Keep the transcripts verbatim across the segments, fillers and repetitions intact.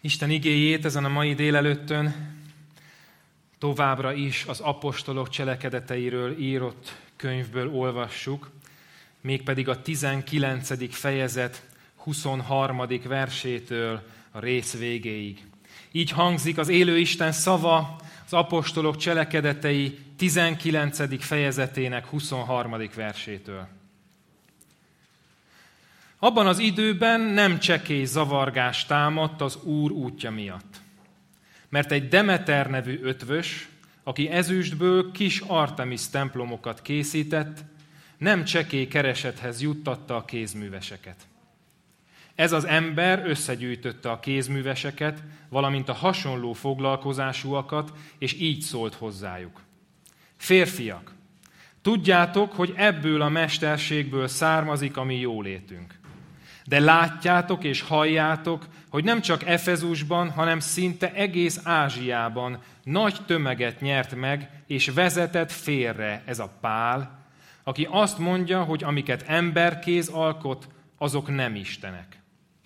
Isten igéjét ezen a mai délelőttön továbbra is az apostolok cselekedeteiről írott könyvből olvassuk, mégpedig a tizenkilencedik fejezet huszonharmadik versétől a rész végéig. Így hangzik az élő Isten szava az apostolok cselekedetei tizenkilencedik fejezetének huszonharmadik versétől. Abban az időben nem csekély zavargás támadt az Úr útja miatt. Mert egy Demeter nevű ötvös, aki ezüstből kis Artemisz templomokat készített, nem csekély keresethez juttatta a kézműveseket. Ez az ember összegyűjtötte a kézműveseket, valamint a hasonló foglalkozásúakat, és így szólt hozzájuk. Férfiak, tudjátok, hogy ebből a mesterségből származik a mi jólétünk. De látjátok és halljátok, hogy nem csak Efezusban, hanem szinte egész Ázsiában nagy tömeget nyert meg, és vezetett félre ez a Pál, aki azt mondja, hogy amiket emberkéz alkot, azok nem istenek.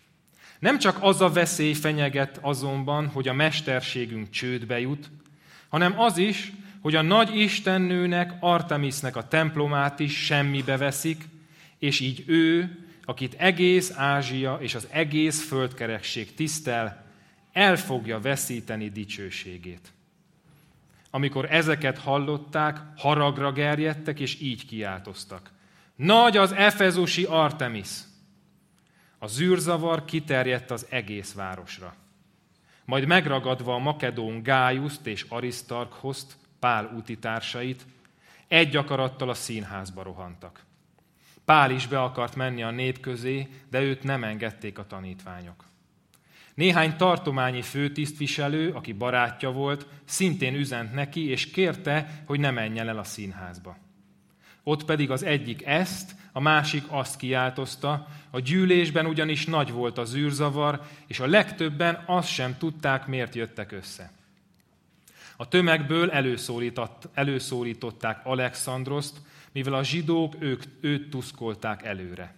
Nem csak az a veszély fenyeget azonban, hogy a mesterségünk csődbe jut, hanem az is, hogy a nagy istennőnek, Artemisznek a templomát is semmibe veszik, és így ő, akit egész Ázsia és az egész földkerekség tisztel, el fogja veszíteni dicsőségét. Amikor ezeket hallották, haragra gerjedtek, és így kiáltoztak. Nagy az efezusi Artemisz! A zűrzavar kiterjedt az egész városra. Majd megragadva a makedón Gájuszt és Arisztarkhoszt, Pál utitársait, egy akarattal a színházba rohantak. Pál is be akart menni a nép közé, de őt nem engedték a tanítványok. Néhány tartományi főtisztviselő, aki barátja volt, szintén üzent neki, és kérte, hogy ne menjen el a színházba. Ott pedig az egyik ezt, a másik azt kiáltozta, a gyűlésben ugyanis nagy volt a zűrzavar, és a legtöbben azt sem tudták, miért jöttek össze. A tömegből előszólították Alexandroszt, mivel a zsidók ők, őt tuszkolták előre.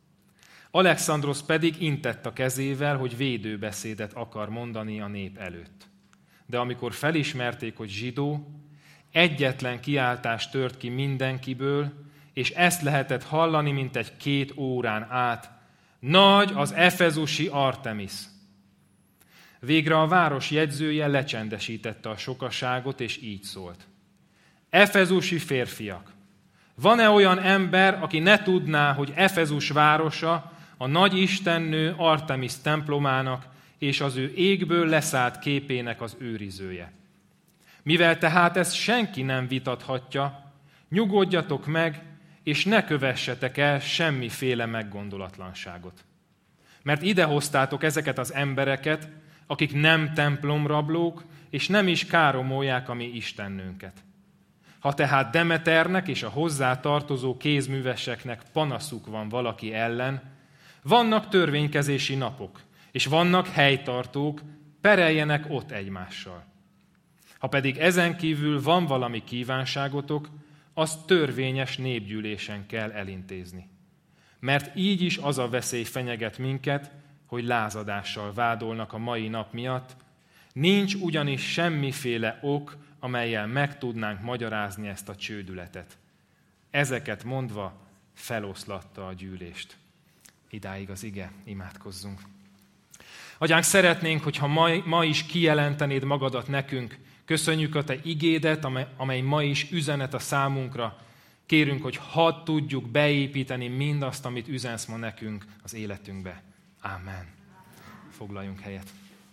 Alexandrosz pedig intett a kezével, hogy védőbeszédet akar mondani a nép előtt. De amikor felismerték, hogy zsidó, egyetlen kiáltás tört ki mindenkiből, és ezt lehetett hallani, mint egy két órán át. Nagy az efezusi Artemisz! Végre a város jegyzője lecsendesítette a sokaságot, és így szólt. Efezusi férfiak! Van-e olyan ember, aki ne tudná, hogy Efezus városa a nagy istennő Artemisz templomának és az ő égből leszállt képének az őrizője? Mivel tehát ezt senki nem vitathatja, nyugodjatok meg, és ne kövessetek el semmiféle meggondolatlanságot. Mert idehoztátok ezeket az embereket, akik nem templomrablók, és nem is káromolják a mi istennőnket. Ha tehát Demeternek és a hozzá tartozó kézműveseknek panaszuk van valaki ellen, vannak törvénykezési napok, és vannak helytartók, pereljenek ott egymással. Ha pedig ezen kívül van valami kívánságotok, azt törvényes népgyűlésen kell elintézni. Mert így is az a veszély fenyeget minket, hogy lázadással vádolnak a mai nap miatt, nincs ugyanis semmiféle ok, amellyel meg tudnánk magyarázni ezt a csődületet. Ezeket mondva feloszlatta a gyűlést. Idáig az ige, imádkozzunk. Atyánk, szeretnénk, hogyha ma, ma is kijelentenéd magadat nekünk. Köszönjük a te igédet, amely, amely ma is üzenet a számunkra. Kérünk, hogy hadd tudjuk beépíteni mindazt, amit üzensz ma nekünk az életünkbe. Ámen. Foglaljunk helyet.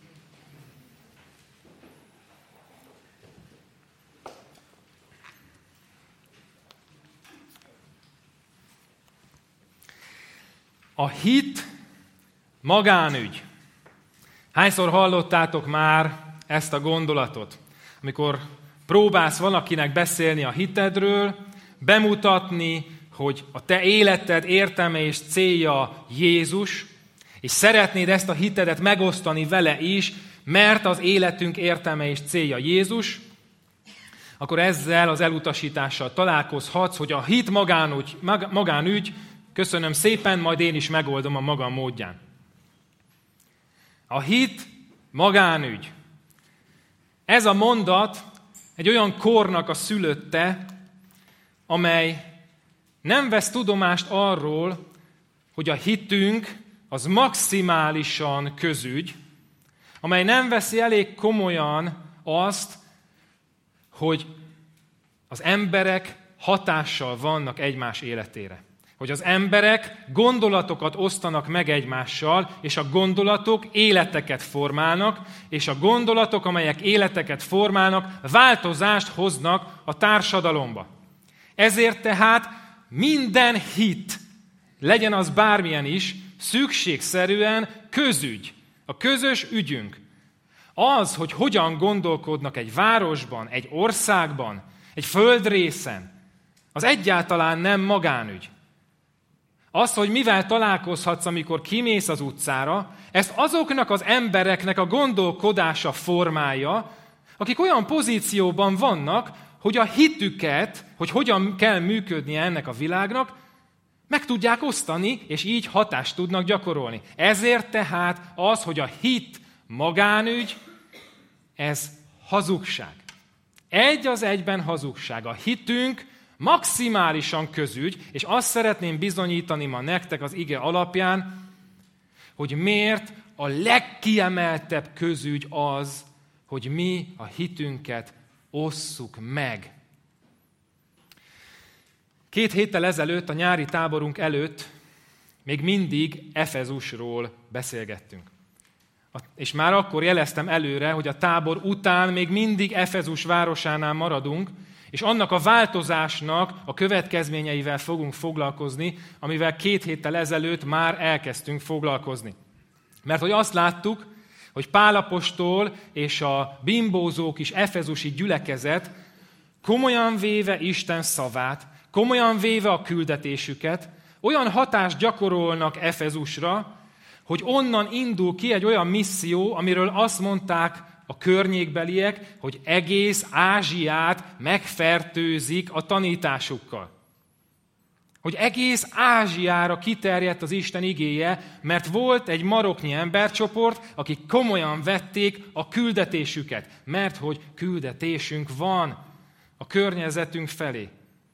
A hit magánügy. Hányszor hallottátok már ezt a gondolatot? Amikor próbálsz valakinek beszélni a hitedről, bemutatni, hogy a te életed értelme és célja Jézus, és szeretnéd ezt a hitedet megosztani vele is, mert az életünk értelme és célja Jézus, akkor ezzel az elutasítással találkozhatsz, hogy a hit magánügy, magánügy, köszönöm szépen, majd én is megoldom a magam módján. A hit magánügy. Ez a mondat egy olyan kornak a szülötte, amely nem vesz tudomást arról, hogy a hitünk az maximálisan közügy, amely nem veszi elég komolyan azt, hogy az emberek hatással vannak egymás életére. Hogy az emberek gondolatokat osztanak meg egymással, és a gondolatok életeket formálnak, és a gondolatok, amelyek életeket formálnak, változást hoznak a társadalomba. Ezért tehát minden hit, legyen az bármilyen is, szükségszerűen közügy, a közös ügyünk. Az, hogy hogyan gondolkodnak egy városban, egy országban, egy földrészen, az egyáltalán nem magánügy. Az, hogy mivel találkozhatsz, amikor kimész az utcára, ezt azoknak az embereknek a gondolkodása formája, akik olyan pozícióban vannak, hogy a hitüket, hogy hogyan kell működnie ennek a világnak, meg tudják osztani, és így hatást tudnak gyakorolni. Ezért tehát az, hogy a hit magánügy, ez hazugság. Egy az egyben hazugság. A hitünk maximálisan közügy, és azt szeretném bizonyítani ma nektek az ige alapján, hogy miért a legkiemeltebb közügy az, hogy mi a hitünket osszuk meg. Két héttel ezelőtt, a nyári táborunk előtt még mindig Efezusról beszélgettünk. És már akkor jeleztem előre, hogy a tábor után még mindig Efezus városánál maradunk, és annak a változásnak a következményeivel fogunk foglalkozni, amivel két héttel ezelőtt már elkezdtünk foglalkozni. Mert hogy azt láttuk, hogy Pál apostol és a bimbózók is efezusi gyülekezet komolyan véve Isten szavát, komolyan véve a küldetésüket, olyan hatást gyakorolnak Efezusra, hogy onnan indul ki egy olyan misszió, amiről azt mondták a környékbeliek, hogy egész Ázsiát megfertőzik a tanításukkal. Hogy egész Ázsiára kiterjedt az Isten igéje, mert volt egy maroknyi embercsoport, akik komolyan vették a küldetésüket, mert hogy küldetésünk van a környezetünk felé.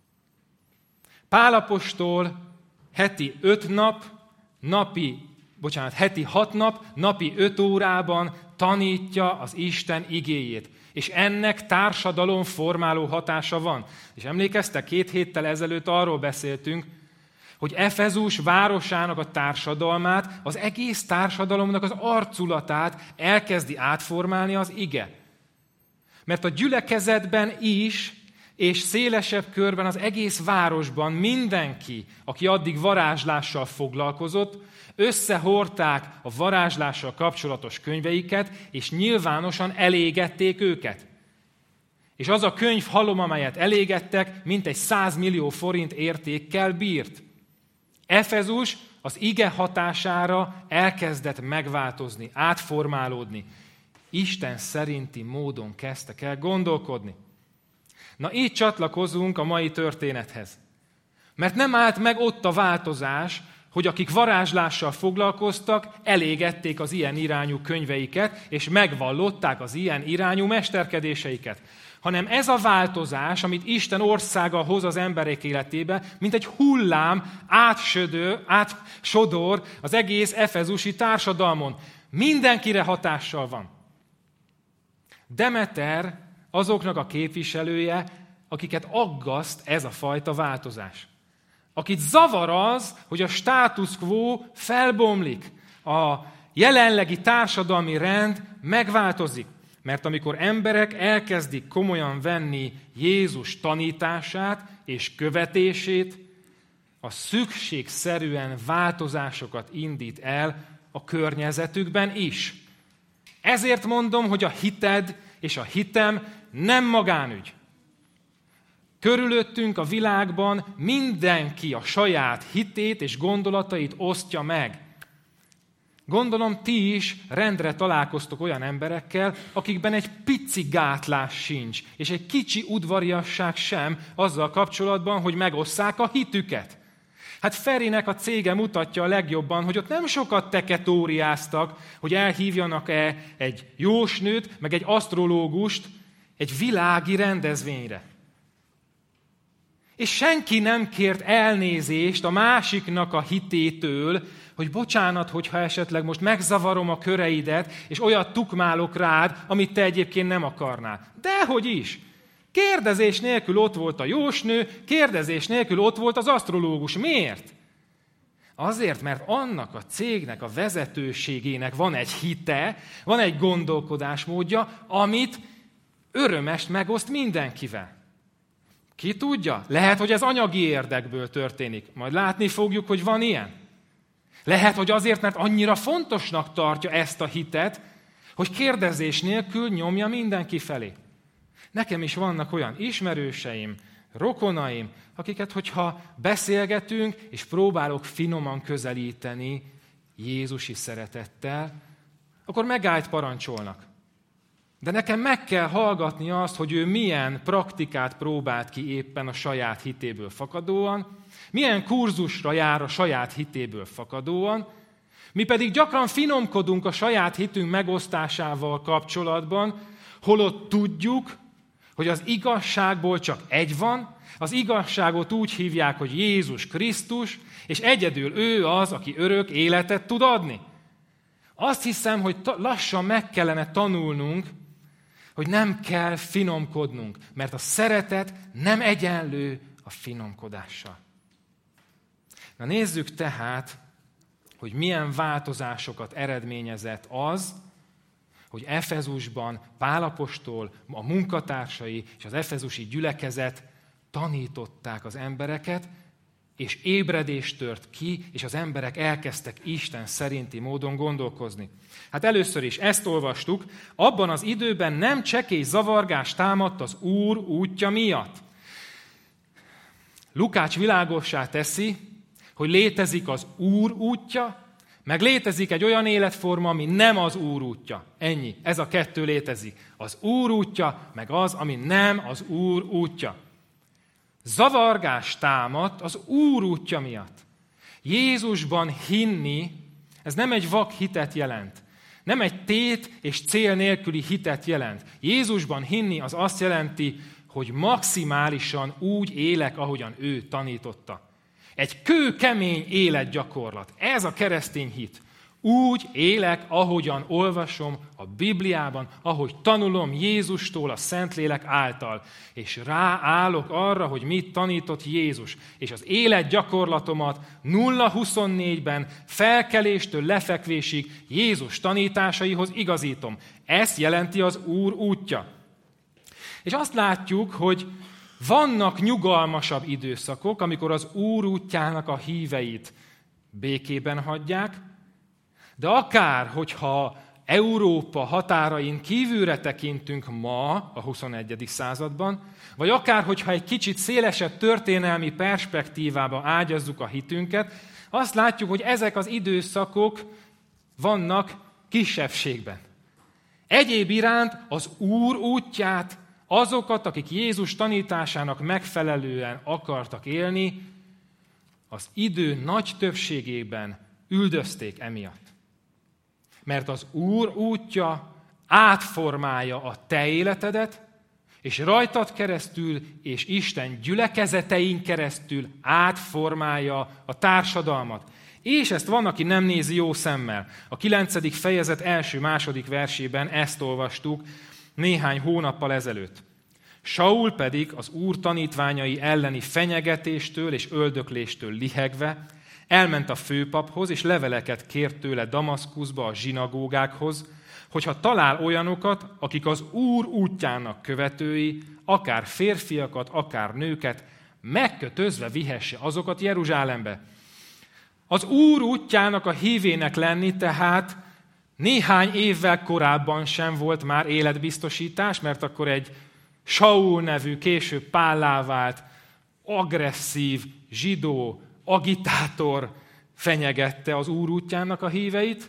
Pál apostol heti öt nap, napi, bocsánat, heti hat nap, napi öt órában tanítja az Isten igéjét. És ennek társadalom formáló hatása van. És emlékeztek, két héttel ezelőtt arról beszéltünk, hogy Efezus városának a társadalmát, az egész társadalomnak az arculatát elkezdi átformálni az ige. Mert a gyülekezetben is, és szélesebb körben az egész városban mindenki, aki addig varázslással foglalkozott, összehordták a varázslással kapcsolatos könyveiket, és nyilvánosan elégették őket. És az a könyvhalom, amelyet elégettek, mintegy száz millió forint értékkel bírt. Efezus az ige hatására elkezdett megváltozni, átformálódni. Isten szerinti módon kezdtek el gondolkodni. Na így csatlakozunk a mai történethez. Mert nem állt meg ott a változás, hogy akik varázslással foglalkoztak, elégették az ilyen irányú könyveiket, és megvallották az ilyen irányú mesterkedéseiket. Hanem ez a változás, amit Isten országa hoz az emberek életébe, mint egy hullám átsödő, átsodor az egész efezusi társadalmon. Mindenkire hatással van. Demeter azoknak a képviselője, akiket aggaszt ez a fajta változás. Akit zavar az, hogy a status quo felbomlik, a jelenlegi társadalmi rend megváltozik. Mert amikor emberek elkezdik komolyan venni Jézus tanítását és követését, a szükségszerűen változásokat indít el a környezetükben is. Ezért mondom, hogy a hited és a hitem nem magánügy. Körülöttünk a világban mindenki a saját hitét és gondolatait osztja meg. Gondolom, ti is rendre találkoztok olyan emberekkel, akikben egy pici gátlás sincs, és egy kicsi udvariasság sem azzal kapcsolatban, hogy megosszák a hitüket. Hát Ferinek a cége mutatja a legjobban, hogy ott nem sokat teketóriáztak, hogy elhívjanak-e egy jósnőt, meg egy asztrológust egy világi rendezvényre. És senki nem kért elnézést a másiknak a hitétől, hogy bocsánat, hogyha esetleg most megzavarom a köreidet, és olyat tukmálok rád, amit te egyébként nem akarnál. Dehogy is! Kérdezés nélkül ott volt a jósnő, kérdezés nélkül ott volt az asztrológus. Miért? Azért, mert annak a cégnek, a vezetőségének van egy hite, van egy gondolkodásmódja, amit örömest megoszt mindenkivel. Ki tudja? Lehet, hogy ez anyagi érdekből történik. Majd látni fogjuk, hogy van ilyen. Lehet, hogy azért, mert annyira fontosnak tartja ezt a hitet, hogy kérdezés nélkül nyomja mindenki felé. Nekem is vannak olyan ismerőseim, rokonaim, akiket, hogyha beszélgetünk, és próbálok finoman közelíteni jézusi szeretettel, akkor megállt parancsolnak. De nekem meg kell hallgatni azt, hogy ő milyen praktikát próbált ki éppen a saját hitéből fakadóan, milyen kurzusra jár a saját hitéből fakadóan, mi pedig gyakran finomkodunk a saját hitünk megosztásával kapcsolatban, holott tudjuk, hogy az igazságból csak egy van, az igazságot úgy hívják, hogy Jézus Krisztus, és egyedül ő az, aki örök életet tud adni. Azt hiszem, hogy lassan meg kellene tanulnunk, hogy nem kell finomkodnunk, mert a szeretet nem egyenlő a finomkodással. Na nézzük tehát, hogy milyen változásokat eredményezett az, hogy Efezusban Pál apostol, a munkatársai és az efezusi gyülekezet tanították az embereket, és ébredés tört ki, és az emberek elkezdtek Isten szerinti módon gondolkozni. Hát először is ezt olvastuk, abban az időben nem csekély zavargás támadt az Úr útja miatt. Lukács világossá teszi, hogy létezik az Úr útja, meg létezik egy olyan életforma, ami nem az Úr útja. Ennyi. Ez a kettő létezik. Az Úr útja, meg az, ami nem az Úr útja. Zavargás támadt az Úr útja miatt. Jézusban hinni, ez nem egy vak hitet jelent. Nem egy tét és cél nélküli hitet jelent. Jézusban hinni az azt jelenti, hogy maximálisan úgy élek, ahogyan ő tanította. Egy kőkemény életgyakorlat. Ez a keresztény hit. Úgy élek, ahogyan olvasom a Bibliában, ahogy tanulom Jézustól a Szentlélek által, és ráállok arra, hogy mit tanított Jézus, és az életgyakorlatomat nulla huszonnégyben felkeléstől lefekvésig Jézus tanításaihoz igazítom. Ezt jelenti az Úr útja. És azt látjuk, hogy vannak nyugalmasabb időszakok, amikor az Úr útjának a híveit békében hagyják, de akár, hogyha Európa határain kívülre tekintünk ma, a huszonegyedik században, vagy akár, hogyha egy kicsit szélesebb történelmi perspektívába ágyazzuk a hitünket, azt látjuk, hogy ezek az időszakok vannak kisebbségben. Egyéb iránt az Úr útját, azokat, akik Jézus tanításának megfelelően akartak élni, az idő nagy többségében üldözték emiatt. Mert az Úr útja átformálja a te életedet, és rajtad keresztül, és Isten gyülekezetein keresztül átformálja a társadalmat. És ezt van, aki nem nézi jó szemmel. A kilencedik fejezet első-második versében ezt olvastuk néhány hónappal ezelőtt. Saul pedig az Úr tanítványai elleni fenyegetéstől és öldökléstől lihegve elment a főpaphoz, és leveleket kért tőle Damaszkuszba a zsinagógákhoz, hogyha talál olyanokat, akik az Úr útjának követői, akár férfiakat, akár nőket, megkötözve vihesse azokat Jeruzsálembe. Az Úr útjának a hívének lenni tehát néhány évvel korábban sem volt már életbiztosítás, mert akkor egy Saul nevű, később Pállá vált, agresszív, zsidó, agitátor fenyegette az Úr útjának a híveit.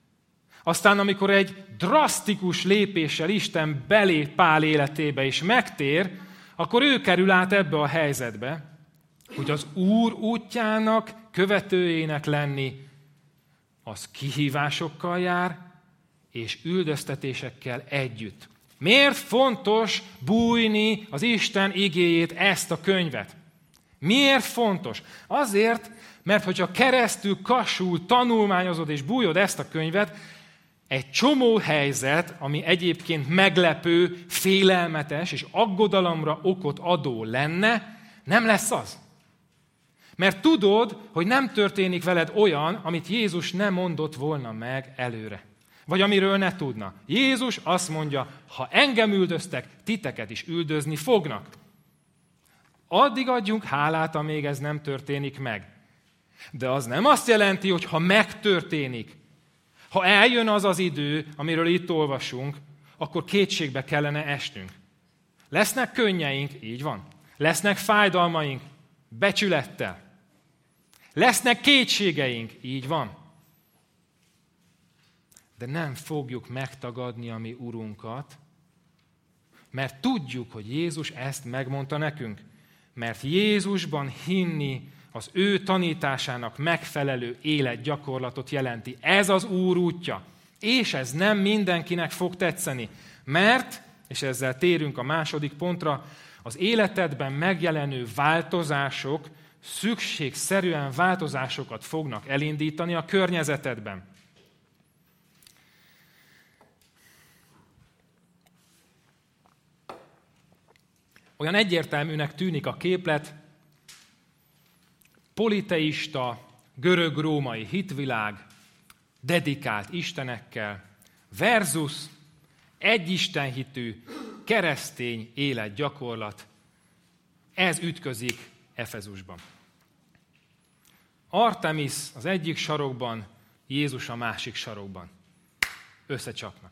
Aztán, amikor egy drasztikus lépéssel Isten belép Pál életébe és megtér, akkor ő kerül át ebbe a helyzetbe, hogy az Úr útjának követőjének lenni, az kihívásokkal jár, és üldöztetésekkel együtt. Miért fontos bújni az Isten igéjét, ezt a könyvet? Miért fontos? Azért, mert hogyha keresztül, kassul, tanulmányozod és bújod ezt a könyvet, egy csomó helyzet, ami egyébként meglepő, félelmetes és aggodalomra okot adó lenne, nem lesz az. Mert tudod, hogy nem történik veled olyan, amit Jézus nem mondott volna meg előre. Vagy amiről ne tudna. Jézus azt mondja, ha engem üldöztek, titeket is üldözni fognak. Addig adjunk hálát, amíg ez nem történik meg. De az nem azt jelenti, hogy ha megtörténik, ha eljön az az idő, amiről itt olvasunk, akkor kétségbe kellene esnünk. Lesznek könnyeink, így van. Lesznek fájdalmaink, becsülettel. Lesznek kétségeink, így van. De nem fogjuk megtagadni a mi Urunkat, mert tudjuk, hogy Jézus ezt megmondta nekünk. Mert Jézusban hinni az ő tanításának megfelelő életgyakorlatot jelenti. Ez az Úr útja. És ez nem mindenkinek fog tetszeni. Mert, és ezzel térünk a második pontra, az életedben megjelenő változások szükségszerűen változásokat fognak elindítani a környezetedben. Olyan egyértelműnek tűnik a képlet, politeista, görög-római hitvilág, dedikált istenekkel, versus egyistenhitű, keresztény életgyakorlat. Ez ütközik Efezusban. Artemis az egyik sarokban, Jézus a másik sarokban. Összecsapnak.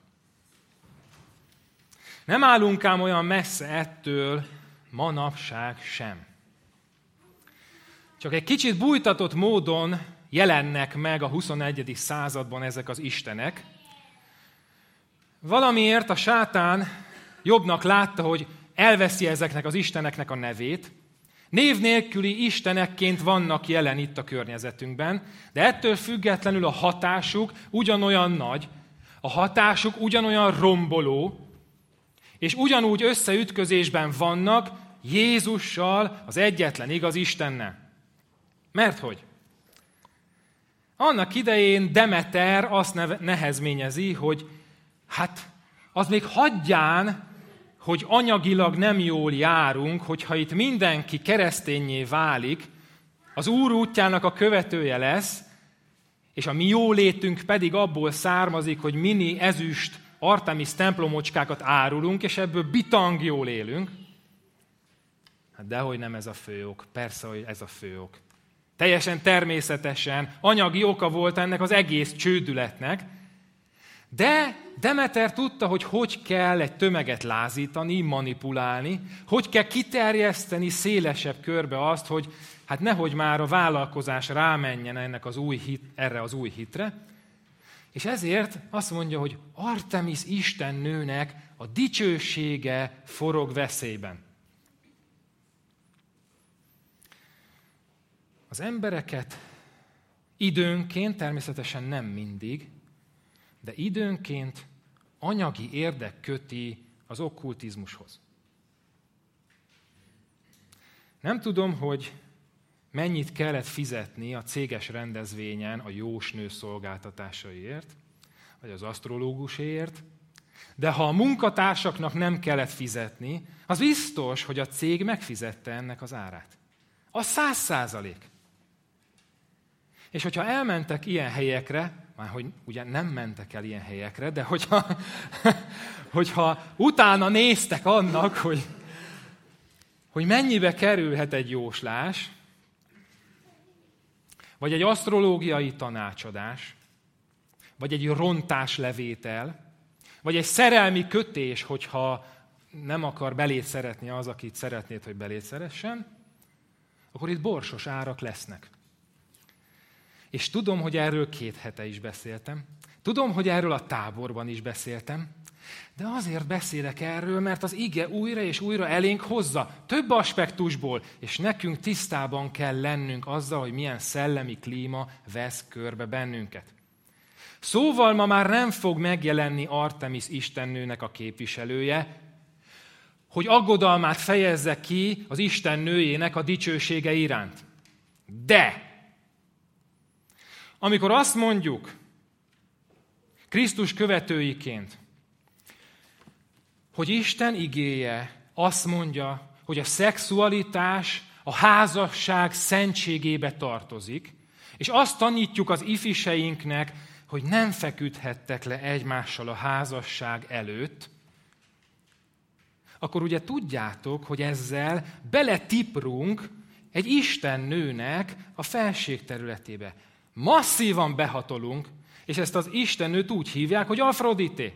Nem állunk ám olyan messze ettől manapság sem. Csak egy kicsit bújtatott módon jelennek meg a huszonegyedik században ezek az istenek. Valamiért a sátán jobbnak látta, hogy elveszi ezeknek az isteneknek a nevét. Név nélküli istenekként vannak jelen itt a környezetünkben, de ettől függetlenül a hatásuk ugyanolyan nagy, a hatásuk ugyanolyan romboló, és ugyanúgy összeütközésben vannak Jézussal, az egyetlen igaz Istennel. Mert hogy? Annak idején Demeter azt nehezményezi, hogy hát az még hagyján, hogy anyagilag nem jól járunk, hogyha itt mindenki kereszténnyé válik, az Úr útjának a követője lesz, és a mi jólétünk pedig abból származik, hogy mini ezüst Artemis templomocskákat árulunk, és ebből bitang jól élünk. Hát dehogy nem ez a fő ok. Persze, hogy ez a fő ok. Teljesen természetesen anyagi oka volt ennek az egész csődületnek, de Demeter tudta, hogy hogy kell egy tömeget lázítani, manipulálni, hogy kell kiterjeszteni szélesebb körbe azt, hogy hát nehogy már a vállalkozás rámenjen ennek az új hit, erre az új hitre. És ezért azt mondja, hogy Artemis istennőnek a dicsősége forog veszélyben. Az embereket időnként, természetesen nem mindig, de időnként anyagi érdek köti az okkultizmushoz. Nem tudom, hogy mennyit kellett fizetni a céges rendezvényen a jósnő szolgáltatásaiért, vagy az asztrológuséért, de ha a munkatársaknak nem kellett fizetni, az biztos, hogy a cég megfizette ennek az árát. A száz százalék. És hogyha elmentek ilyen helyekre, már hogy ugye nem mentek el ilyen helyekre, de hogyha, hogyha utána néztek annak, hogy, hogy mennyibe kerülhet egy jóslás, vagy egy asztrológiai tanácsadás, vagy egy rontáslevétel, vagy egy szerelmi kötés, hogyha nem akar belét szeretni az, akit szeretnéd, hogy belét szeressen, akkor itt borsos árak lesznek. És tudom, hogy erről két hete is beszéltem. Tudom, hogy erről a táborban is beszéltem. De azért beszélek erről, mert az ige újra és újra elénk hozza, több aspektusból, és nekünk tisztában kell lennünk azzal, hogy milyen szellemi klíma vesz körbe bennünket. Szóval ma már nem fog megjelenni Artemis istennőnek a képviselője, hogy aggodalmát fejezze ki az istennőjének a dicsősége iránt. De, amikor azt mondjuk, Krisztus követőiként, hogy Isten igéje azt mondja, hogy a szexualitás a házasság szentségébe tartozik, és azt tanítjuk az ifiseinknek, hogy nem feküdhettek le egymással a házasság előtt, akkor ugye tudjátok, hogy ezzel beletiprunk egy istennőnek a felség területébe. Masszívan behatolunk, és ezt az istennőt úgy hívják, hogy Afrodité.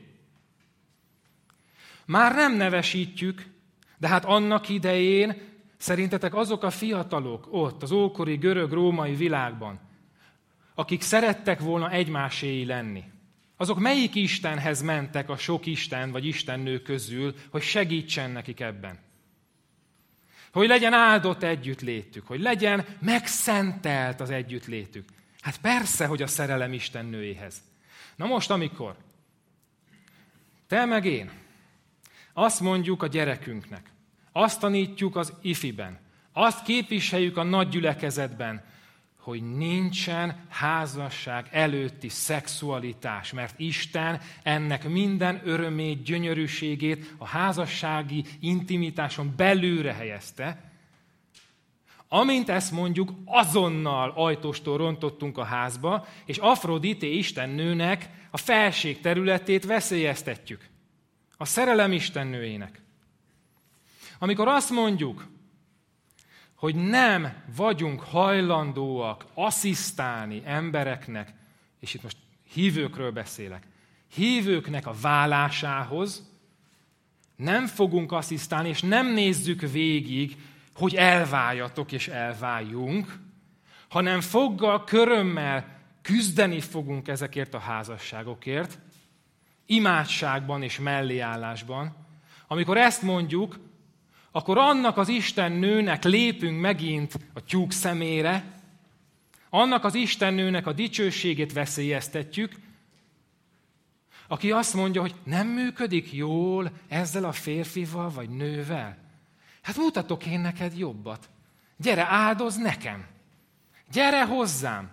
Már nem nevesítjük, de hát annak idején szerintetek azok a fiatalok ott, az ókori görög-római világban, akik szerettek volna egymáséi lenni, azok melyik istenhez mentek a sok isten vagy istennő közül, hogy segítsen nekik ebben? Hogy legyen áldott együttlétük, hogy legyen megszentelt az együttlétük. Hát persze, hogy a szerelem istennőjéhez. Na most, amikor te meg én azt mondjuk a gyerekünknek, azt tanítjuk az ifiben, azt képviseljük a nagy gyülekezetben, hogy nincsen házasság előtti szexualitás, mert Isten ennek minden örömét, gyönyörűségét a házassági intimitáson belülre helyezte. Amint ezt mondjuk, azonnal ajtóstól rontottunk a házba, és Afrodité istennőnek a felség területét veszélyeztetjük. A szerelem istennőjének. Amikor azt mondjuk, hogy nem vagyunk hajlandóak asszisztálni embereknek, és itt most hívőkről beszélek, hívőknek a válásához, nem fogunk asszisztálni, és nem nézzük végig, hogy elváljatok és elváljunk, hanem foggal, körömmel küzdeni fogunk ezekért a házasságokért, imádságban és melléállásban. Amikor ezt mondjuk, akkor annak az istennőnek lépünk megint a tyúk szemére, annak az istennőnek a dicsőségét veszélyeztetjük, aki azt mondja, hogy nem működik jól ezzel a férfival vagy nővel. Hát mutatok én neked jobbat. Gyere, áldozz nekem. Gyere hozzám.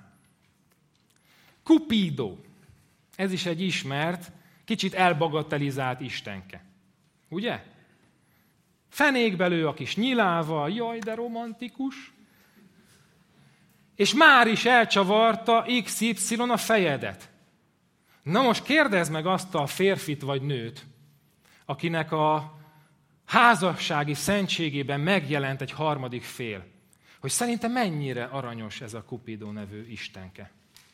Cupido. Ez is egy ismert, kicsit elbagatelizált istenke. Ugye? Fenékbe lő a kis nyilával, jaj, de romantikus. És már is elcsavarta iksz ipszilon a fejedet. Na most kérdezd meg azt a férfit vagy nőt, akinek a házassági szentségében megjelent egy harmadik fél, hogy szerintem mennyire aranyos ez a Cupido nevű istenke.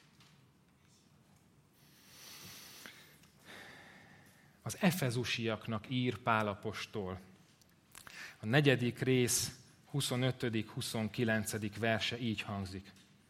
Az efezusiaknak ír Pál apostol. A negyedik rész huszonötödik huszonkilencedik verse így hangzik.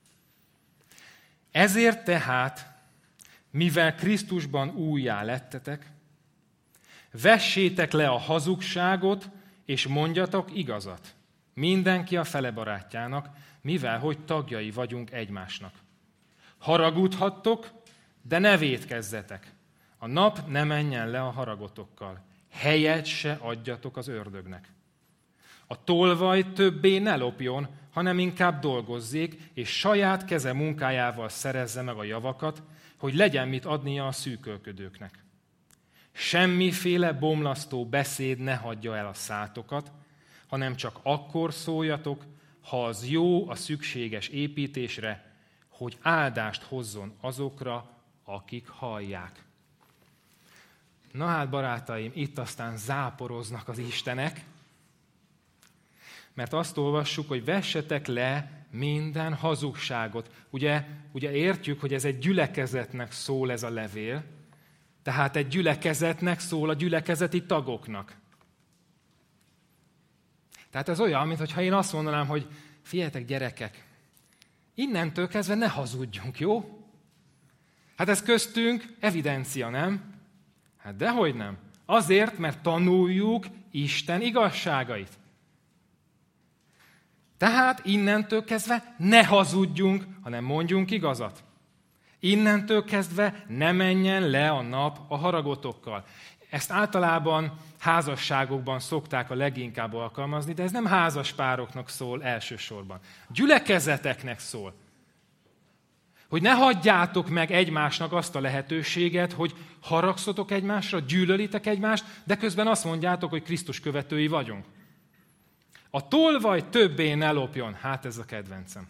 Ezért tehát, mivel Krisztusban újjá lettetek, vessétek le a hazugságot, és mondjatok igazat. Mindenki a fele barátjának, mivel hogy tagjai vagyunk egymásnak. Haragudhattok, de ne vétkezzetek. A nap ne menjen le a haragotokkal. Helyet se adjatok az ördögnek. A tolvaj többé ne lopjon, hanem inkább dolgozzék, és saját keze munkájával szerezze meg a javakat, hogy legyen mit adnia a szűkölködőknek. Semmiféle bomlasztó beszéd ne hagyja el a szátokat, hanem csak akkor szóljatok, ha az jó a szükséges építésre, hogy áldást hozzon azokra, akik hallják. Na hát, barátaim, itt aztán záporoznak az istenek, mert azt olvassuk, hogy vessetek le minden hazugságot. Ugye, ugye értjük, hogy ez egy gyülekezetnek szól ez a levél, tehát egy gyülekezetnek szól a gyülekezeti tagoknak. Tehát ez olyan, mintha én azt mondanám, hogy figyeljetek gyerekek, innentől kezdve ne hazudjunk, jó? Hát ez köztünk evidencia, nem? Hát dehogy nem. Azért, mert tanuljuk Isten igazságait. Tehát innentől kezdve ne hazudjunk, hanem mondjunk igazat. Innentől kezdve ne menjen le a nap a haragotokkal. Ezt általában házasságokban szokták a leginkább alkalmazni, de ez nem házaspároknak szól elsősorban. Gyülekezeteknek szól. Hogy ne hagyjátok meg egymásnak azt a lehetőséget, hogy haragszotok egymásra, gyűlölitek egymást, de közben azt mondjátok, hogy Krisztus követői vagyunk. A tolvaj többé ne lopjon. Hát ez a kedvencem.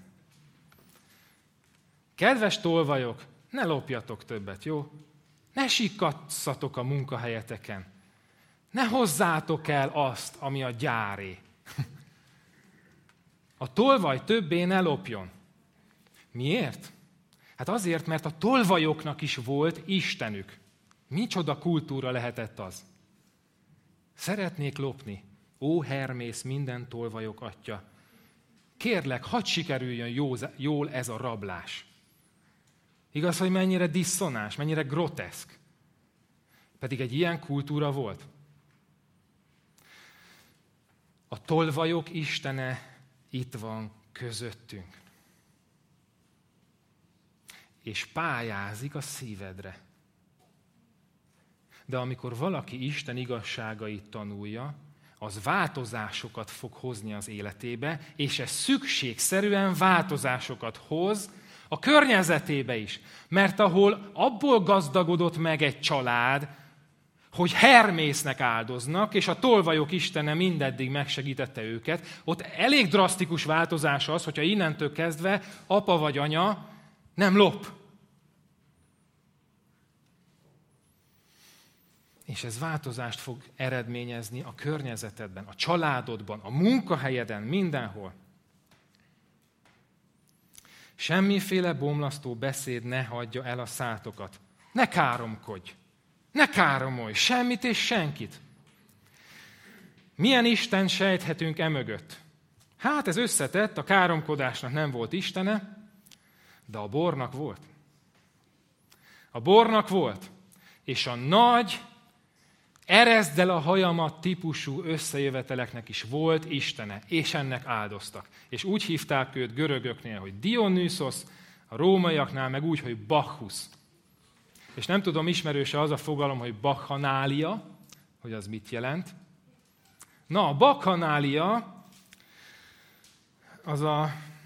Kedves tolvajok, ne lopjatok többet, jó? Ne sikkasszatok a munkahelyeteken. Ne hozzátok el azt, ami a gyáré. A tolvaj többé ne lopjon. Miért? Hát azért, mert a tolvajoknak is volt Istenük. Micsoda kultúra lehetett az? Szeretnék lopni. Ó, Hermész, minden tolvajok atya. Kérlek, hadd sikerüljön jól ez a rablás. Igaz, hogy mennyire diszonás, mennyire groteszk. Pedig egy ilyen kultúra volt. A tolvajok Istene itt van közöttünk. És pályázik a szívedre. De amikor valaki Isten igazságait tanulja, az változásokat fog hozni az életébe, és ez szükségszerűen változásokat hoz a környezetébe is. Mert ahol abból gazdagodott meg egy család, hogy Hermésznek áldoznak, és a tolvajok Istene mindeddig megsegítette őket, ott elég drasztikus változás az, hogyha innentől kezdve apa vagy anya nem lop. És ez változást fog eredményezni a környezetedben, a családodban, a munkahelyeden, mindenhol. Semmiféle bomlasztó beszéd ne hagyja el a szátokat. Ne káromkodj! Ne káromolj! Semmit és senkit! Milyen Isten sejthetünk emögött? Hát ez összetett, a káromkodásnak nem volt istene, de a bornak volt. A bornak volt, és a nagy, ereszd el a hajamat típusú összejöveteleknek is volt istene, és ennek áldoztak. És úgy hívták őt görögöknél, hogy Dionysos, a rómaiaknál meg úgy, hogy Bacchus. És nem tudom, ismerőse az a fogalom, hogy bakhanália, hogy az mit jelent. Na, a bakhanália az a,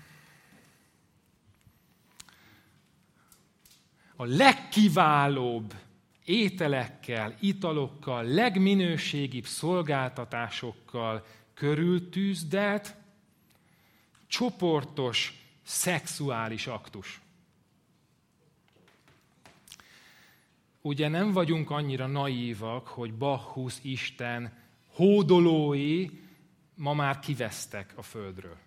a legkiválóbb ételekkel, italokkal, legminőségibb szolgáltatásokkal körültűzdelt, csoportos, szexuális aktus. Ugye nem vagyunk annyira naívak, hogy Bacchus Isten hódolói ma már kivesztek a földről.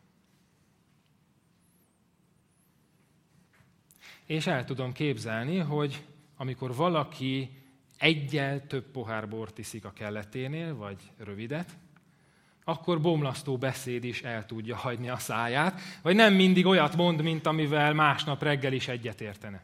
És el tudom képzelni, hogy amikor valaki eggyel több pohár bort iszik a kelleténél, vagy rövidet, akkor bomlasztó beszéd is el tudja hagyni a száját, vagy nem mindig olyat mond, mint amivel másnap reggel is egyetértene.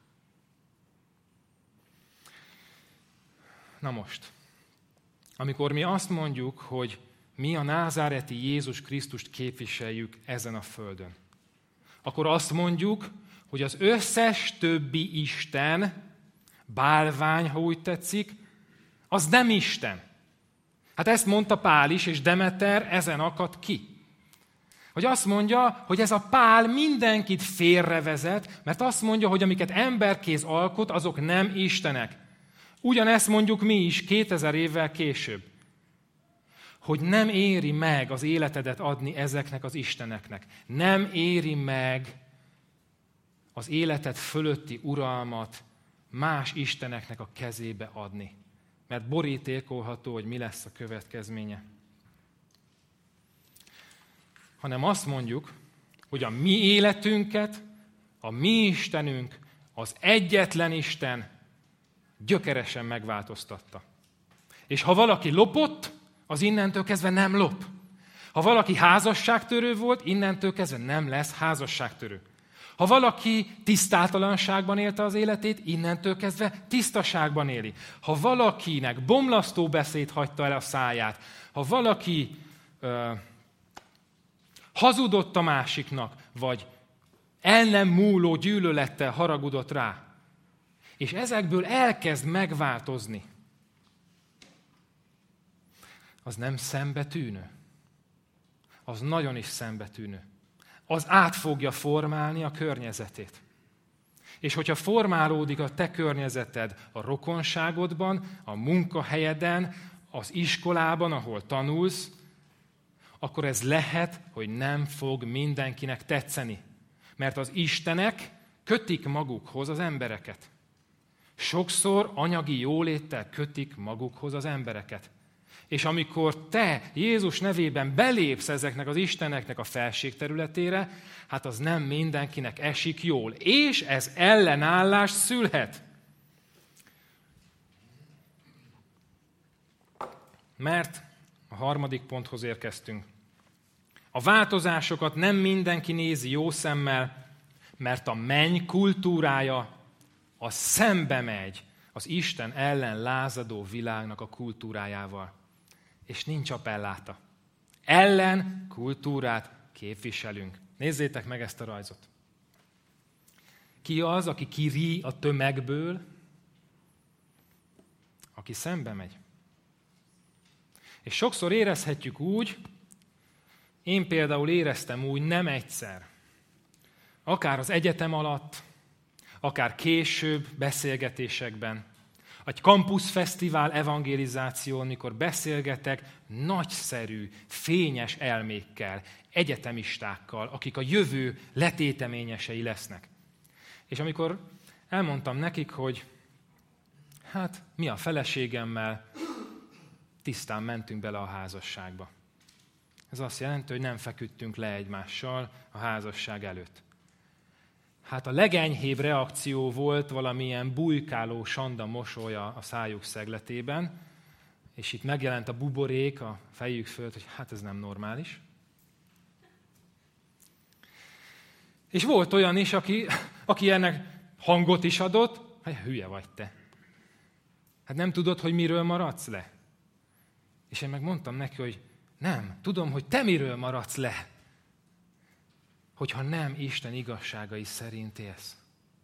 Na most, amikor mi azt mondjuk, hogy mi a názáreti Jézus Krisztust képviseljük ezen a földön, akkor azt mondjuk, hogy az összes többi isten, bálvány, ha úgy tetszik, az nem Isten. Hát ezt mondta Pál is, és Demeter ezen akadt ki. Hogy azt mondja, hogy ez a Pál mindenkit félrevezet, mert azt mondja, hogy amiket emberkéz alkot, azok nem istenek. Ugyanezt mondjuk mi is kétezer évvel később. Hogy nem éri meg az életedet adni ezeknek az isteneknek. Nem éri meg az életed fölötti uralmat más isteneknek a kezébe adni. Mert borítékolható, hogy mi lesz a következménye. Hanem azt mondjuk, hogy a mi életünket, a mi Istenünk, az egyetlen Isten gyökeresen megváltoztatta. És ha valaki lopott, az innentől kezdve nem lop. Ha valaki házasságtörő volt, innentől kezdve nem lesz házasságtörő. Ha valaki tisztátalanságban élte az életét, innentől kezdve tisztaságban éli. Ha valakinek bomlasztó beszéd hagyta el a száját, ha valaki ö, hazudott a másiknak, vagy el nem múló gyűlölettel haragudott rá, és ezekből elkezd megváltozni, az nem szembetűnő. Az nagyon is szembetűnő. Az át fogja formálni a környezetét. És hogyha formálódik a te környezeted a rokonságodban, a munkahelyeden, az iskolában, ahol tanulsz, akkor ez lehet, hogy nem fog mindenkinek tetszeni. Mert az istenek kötik magukhoz az embereket. Sokszor anyagi jóléttel kötik magukhoz az embereket. És amikor te Jézus nevében belépsz ezeknek az isteneknek a felségterületére, hát az nem mindenkinek esik jól. És ez ellenállás szülhet. Mert a harmadik ponthoz érkeztünk. A változásokat nem mindenki nézi jó szemmel, mert a menny kultúrája az szembe megy az Isten ellen lázadó világnak a kultúrájával. És nincs appelláta. Ellen kultúrát képviselünk. Nézzétek meg ezt a rajzot. Ki az, aki kirí a tömegből, aki szembe megy? És sokszor érezhetjük úgy, én például éreztem úgy nem egyszer, akár az egyetem alatt, akár később beszélgetésekben, egy kampuszfesztivál evangelizáción, mikor beszélgetek nagyszerű, fényes elmékkel, egyetemistákkal, akik a jövő letéteményesei lesznek. És amikor elmondtam nekik, hogy hát mi a feleségemmel, tisztán mentünk bele a házasságba. Ez azt jelenti, hogy nem feküdtünk le egymással a házasság előtt. Hát a legenyhébb reakció volt valamilyen bujkáló sanda mosolya a szájuk szegletében, és itt megjelent a buborék a fejük fölött, hogy hát ez nem normális. És volt olyan is, aki, aki ennek hangot is adott, hát hülye vagy te. Hát nem tudod, hogy miről maradsz le. És én meg mondtam neki, hogy nem, tudom, hogy te miről maradsz le, hogyha nem Isten igazságai szerint élsz.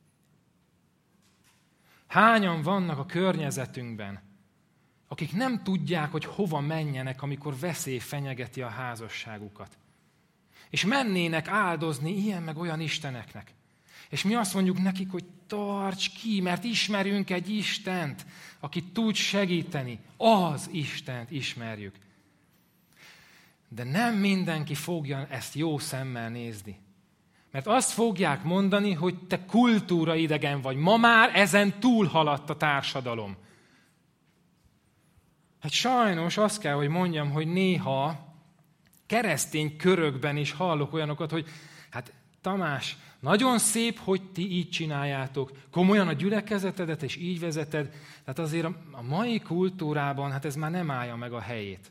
Hányan vannak a környezetünkben, akik nem tudják, hogy hova menjenek, amikor veszély fenyegeti a házasságukat. És mennének áldozni ilyen meg olyan isteneknek. És mi azt mondjuk nekik, hogy tarts ki, mert ismerünk egy Istent, aki tud segíteni. Az Istent ismerjük. De nem mindenki fogja ezt jó szemmel nézni. Mert azt fogják mondani, hogy te kultúra idegen vagy. Ma már ezen túlhaladt a társadalom. Hát sajnos azt kell, hogy mondjam, hogy néha keresztény körökben is hallok olyanokat, hogy hát Tamás, nagyon szép, hogy ti így csináljátok, komolyan a gyülekezetedet és így vezeted, tehát azért a mai kultúrában hát ez már nem állja meg a helyét.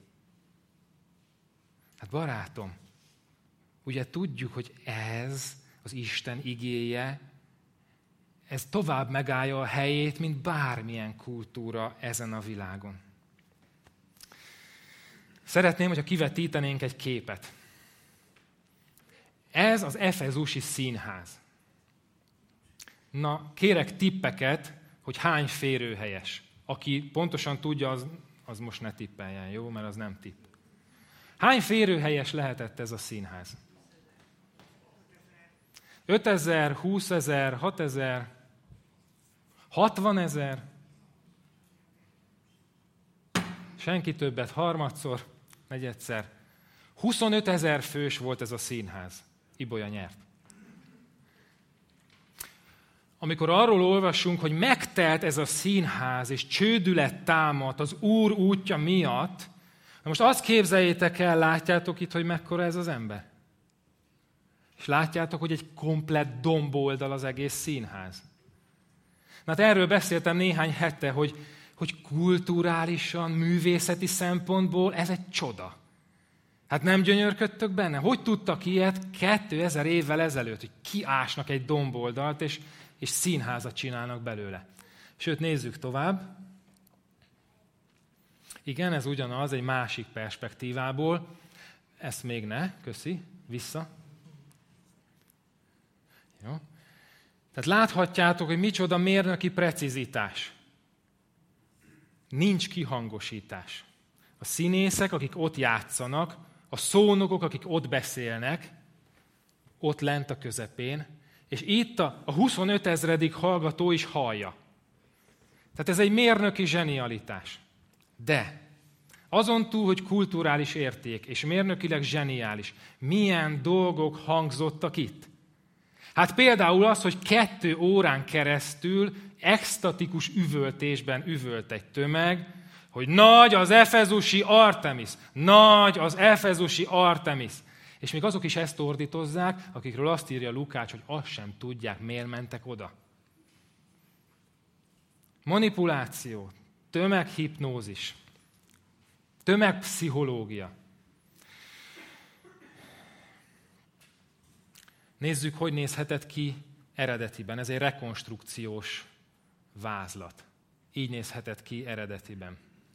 Hát barátom, ugye tudjuk, hogy ez az Isten igéje, ez tovább megállja a helyét, mint bármilyen kultúra ezen a világon. Szeretném, hogyha kivetítenénk egy képet. Ez az efezusi színház. Na, kérek tippeket, hogy hány férőhelyes. Aki pontosan tudja, az, az most ne tippeljen, jó? Mert az nem tipp. Hány férőhelyes lehetett ez a színház? ötezer, húszezer, hatezer, hatvanezer? Senki többet, harmadszor, negyedszer. huszonötezer fős volt ez a színház. Ibolya nyert. Amikor arról olvasunk, hogy megtelt ez a színház, és csődület támadt az Úr útja miatt, na most azt képzeljétek el, látjátok itt, hogy mekkora ez az ember? És látjátok, hogy egy komplett domboldal az egész színház. Na hát erről beszéltem néhány hete, hogy, hogy kulturálisan, művészeti szempontból ez egy csoda. Hát nem gyönyörködtök benne? Hogy tudtak ilyet kétezer évvel ezelőtt, hogy kiásnak egy domboldalt, és, és színházat csinálnak belőle? Sőt, nézzük tovább. Igen, ez ugyanaz, egy másik perspektívából. Ezt még ne, köszi, vissza. Jó. Tehát láthatjátok, hogy micsoda mérnöki precizitás. Nincs kihangosítás. A színészek, akik ott játszanak, a szónokok, akik ott beszélnek, ott lent a közepén, és itt a, a huszonöt ezredik hallgató is hallja. Tehát ez egy mérnöki zsenialitás. De azon túl, hogy kulturális érték, és mérnökileg zseniális, milyen dolgok hangzottak itt? Hát például az, hogy kettő órán keresztül extatikus üvöltésben üvölt egy tömeg, hogy nagy az efezusi Artemis, nagy az efezusi Artemis. És még azok is ezt ordítozzák, akikről azt írja Lukács, hogy azt sem tudják, miért mentek oda. Manipuláció, tömeghipnózis, tömegpszichológia. Nézzük, hogy nézhetett ki eredetiben. Ez egy rekonstrukciós vázlat. Így nézhetett ki eredetiben.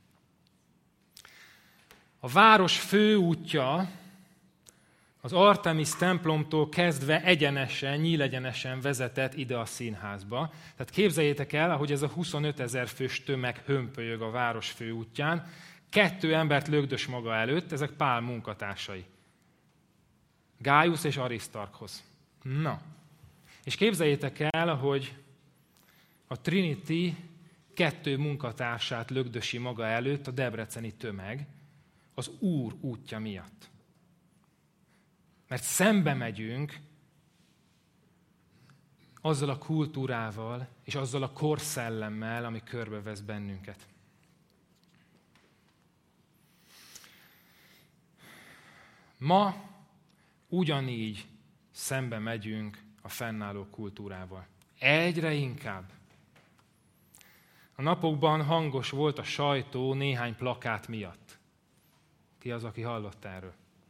A város főútja az Artemis templomtól kezdve egyenesen, nyílegyenesen vezetett ide a színházba. Tehát képzeljétek el, ahogy ez a huszonöt ezer fős tömeg hömpölyög a város főútján, kettő embert lögdös maga előtt, ezek Pál munkatársai. Gájusz és Arisztarkhoz. Na, és képzeljétek el, hogy a Trinity kettő munkatársát lögdösi maga előtt a debreceni tömeg az Úr útja miatt. Mert szembe megyünk azzal a kultúrával és azzal a korszellemmel, ami körbevesz bennünket. Ma ugyanígy szembe megyünk a fennálló kultúrával. Egyre inkább. A napokban hangos volt a sajtó néhány plakát miatt. Ki az, aki hallott erről?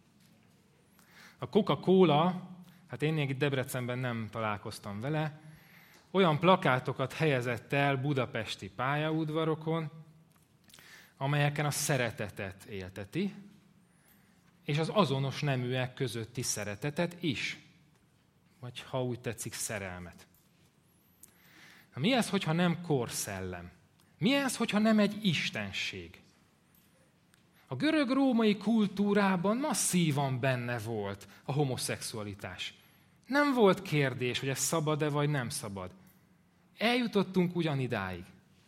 A Coca-Cola, hát én még itt Debrecenben nem találkoztam vele, olyan plakátokat helyezett el budapesti pályaudvarokon, amelyeken a szeretetet élteti, és az azonos neműek közötti szeretetet is. Vagy ha úgy tetszik, szerelmet. Na, mi ez, hogyha nem korszellem? Mi ez, hogyha nem egy istenség? A görög-római kultúrában masszívan benne volt a homoszexualitás. Nem volt kérdés, hogy ez szabad-e vagy nem szabad. Eljutottunk ugyanidáig.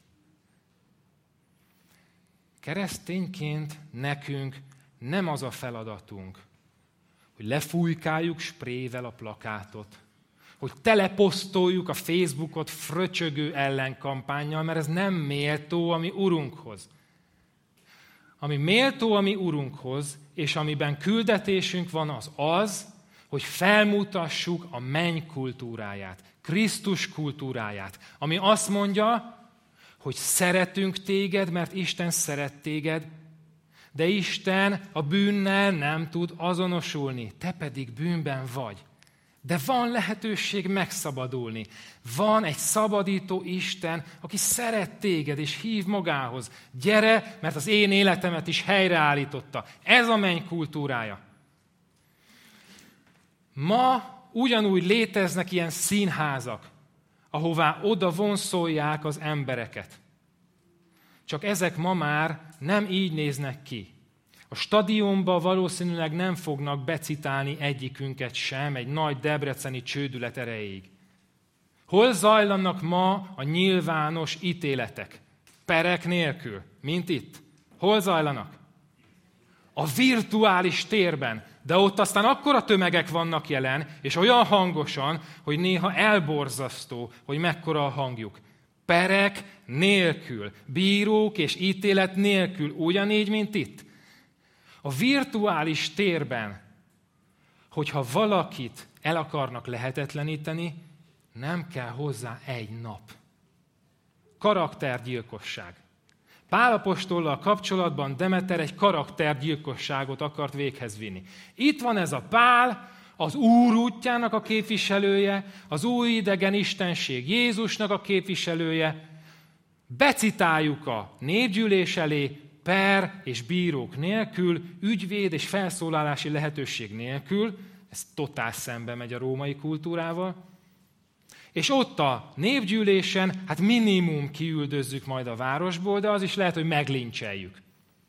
Keresztényként nekünk nem az a feladatunk, hogy lefújkáljuk sprével a plakátot, hogy teleposztoljuk a Facebookot fröcsögő ellenkampánnyal, mert ez nem méltó a mi Urunkhoz. Ami méltó a mi Urunkhoz, és amiben küldetésünk van, az az, hogy felmutassuk a menny kultúráját, Krisztus kultúráját, ami azt mondja, hogy szeretünk téged, mert Isten szeret téged, de Isten a bűnnel nem tud azonosulni, te pedig bűnben vagy. De van lehetőség megszabadulni. Van egy szabadító Isten, aki szeret téged és hív magához. Gyere, mert az én életemet is helyreállította. Ez a menny kultúrája. Ma ugyanúgy léteznek ilyen színházak, ahová oda vonszolják az embereket. Csak ezek ma már nem így néznek ki. A stadionba valószínűleg nem fognak becitálni egyikünket sem egy nagy debreceni csődület erejéig. Hol zajlanak ma a nyilvános ítéletek? Perek nélkül, mint itt. Hol zajlanak? A virtuális térben. De ott aztán akkora tömegek vannak jelen, és olyan hangosan, hogy néha elborzasztó, hogy mekkora a hangjuk. Perek nélkül, bírók és ítélet nélkül, ugyanígy, mint itt. A virtuális térben, hogyha valakit el akarnak lehetetleníteni, nem kell hozzá egy nap. Karaktergyilkosság. Pál apostollal kapcsolatban Demeter egy karaktergyilkosságot akart véghez vinni. Itt van ez a Pál, az Úr útjának a képviselője, az új idegen istenség Jézusnak a képviselője. Becitáljuk a népgyűlés elé, per és bírók nélkül, ügyvéd és felszólalási lehetőség nélkül, ez totál szembe megy a római kultúrával, és ott a népgyűlésen, hát minimum kiüldözzük majd a városból, de az is lehet, hogy meglincseljük.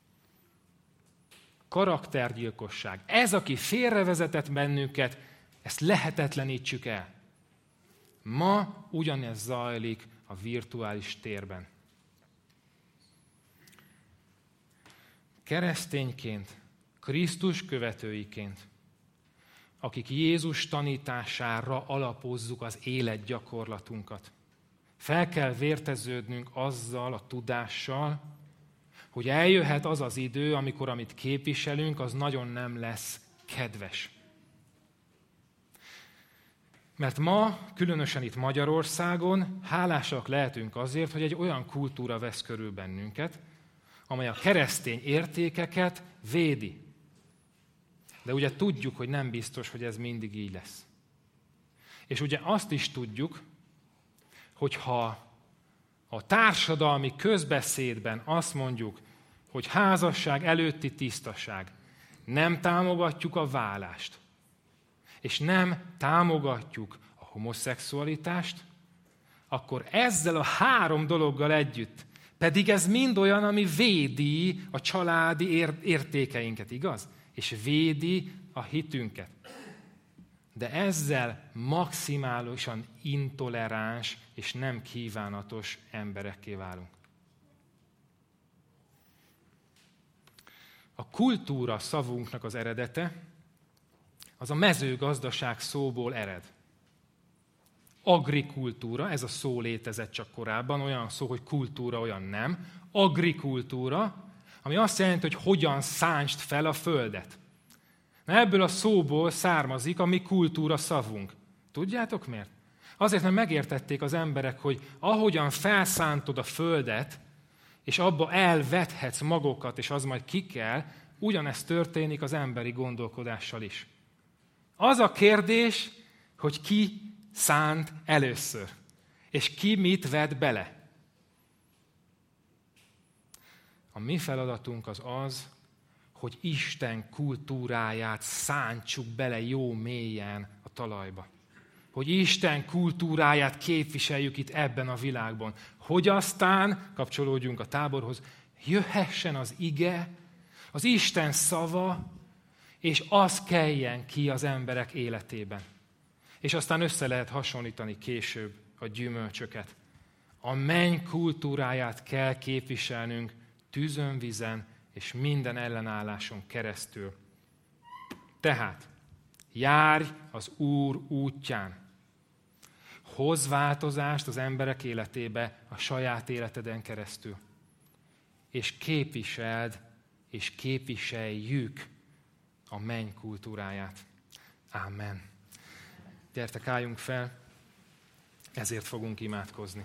Karaktergyilkosság. Ez, aki félrevezetett bennünket, ezt lehetetlenítsük el. Ma ugyanez zajlik a virtuális térben. Keresztényként, Krisztus követőiként, akik Jézus tanítására alapozzuk az életgyakorlatunkat. Fel kell vérteződnünk azzal a tudással, hogy eljöhet az az idő, amikor amit képviselünk, az nagyon nem lesz kedves. Mert ma, különösen itt Magyarországon, hálásak lehetünk azért, hogy egy olyan kultúra vesz körül bennünket, amely a keresztény értékeket védi. De ugye tudjuk, hogy nem biztos, hogy ez mindig így lesz. És ugye azt is tudjuk, hogyha a társadalmi közbeszédben azt mondjuk, hogy házasság előtti tisztaság, nem támogatjuk a vállást, és nem támogatjuk a homoszexualitást, akkor ezzel a három dologgal együtt, pedig ez mind olyan, ami védi a családi értékeinket, igaz? És védi a hitünket. De ezzel maximálisan intoleráns és nem kívánatos emberekké válunk. A kultúra szavunknak az eredete, az a mezőgazdaság szóból ered. Agrikultúra, ez a szó létezett csak korábban, olyan szó, hogy kultúra, olyan nem. Agrikultúra, ami azt jelenti, hogy hogyan szántsd fel a földet. Na, ebből a szóból származik a mi kultúra szavunk. Tudjátok miért? Azért, mert megértették az emberek, hogy ahogyan felszántod a földet, és abba elvethetsz magokat, és az majd ki kell, ugyanezt történik az emberi gondolkodással is. Az a kérdés, hogy ki szánt először, és ki mit vett bele. A mi feladatunk az az, hogy Isten kultúráját szántsuk bele jó mélyen a talajba. Hogy Isten kultúráját képviseljük itt ebben a világban. Hogy aztán, kapcsolódjunk a táborhoz, jöhessen az ige, az Isten szava, és az keljen ki az emberek életében. És aztán össze lehet hasonlítani később a gyümölcsöket. A menny kultúráját kell képviselnünk tűzön, vizen és minden ellenálláson keresztül. Tehát járj az Úr útján. Hozz változást az emberek életébe a saját életeden keresztül. És képviseld, és képviseljük a menny kultúráját. Ámen. Gyertek, álljunk fel, ezért fogunk imádkozni.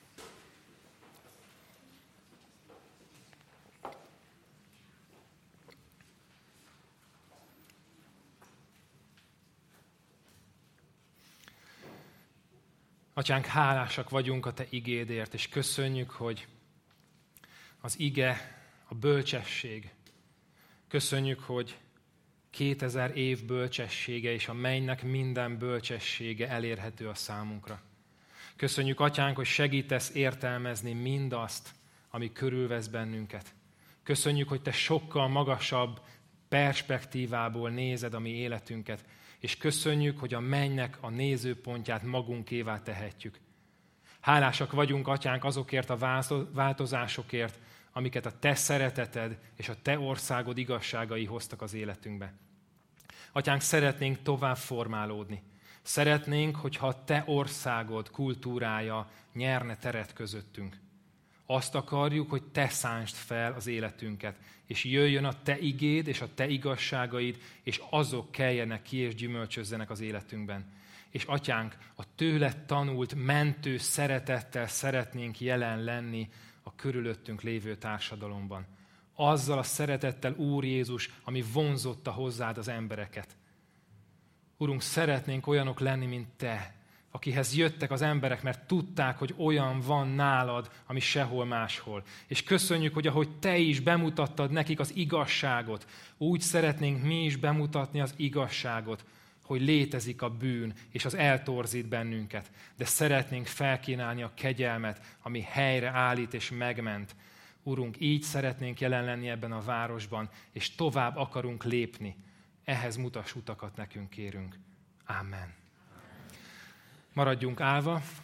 Atyánk, hálásak vagyunk a Te igédért, és köszönjük, hogy az ige, a bölcsesség. Köszönjük, hogy kétezer év bölcsessége és a mennynek minden bölcsessége elérhető a számunkra. Köszönjük, Atyánk, hogy segítesz értelmezni mindazt, ami körülvesz bennünket. Köszönjük, hogy Te sokkal magasabb perspektívából nézed a mi életünket, és köszönjük, hogy a mennynek a nézőpontját magunkévá tehetjük. Hálásak vagyunk, Atyánk, azokért a változásokért, amiket a Te szereteted és a Te országod igazságai hoztak az életünkbe. Atyánk, szeretnénk tovább formálódni. Szeretnénk, hogyha a Te országod kultúrája nyerne teret közöttünk. Azt akarjuk, hogy Te szántsd fel az életünket, és jöjjön a Te igéd és a Te igazságaid, és azok keljenek ki és gyümölcsözzenek az életünkben. És Atyánk, a tőled tanult mentő szeretettel szeretnénk jelen lenni a körülöttünk lévő társadalomban. Azzal a szeretettel, Úr Jézus, ami vonzotta hozzád az embereket. Urunk, szeretnénk olyanok lenni, mint Te, akihez jöttek az emberek, mert tudták, hogy olyan van nálad, ami sehol máshol. És köszönjük, hogy ahogy Te is bemutattad nekik az igazságot, úgy szeretnénk mi is bemutatni az igazságot, hogy létezik a bűn, és az eltorzít bennünket. De szeretnénk felkínálni a kegyelmet, ami helyre állít és megment. Urunk, így szeretnénk jelen lenni ebben a városban, és tovább akarunk lépni. Ehhez mutass utakat nekünk, kérünk. Amen. Maradjunk állva,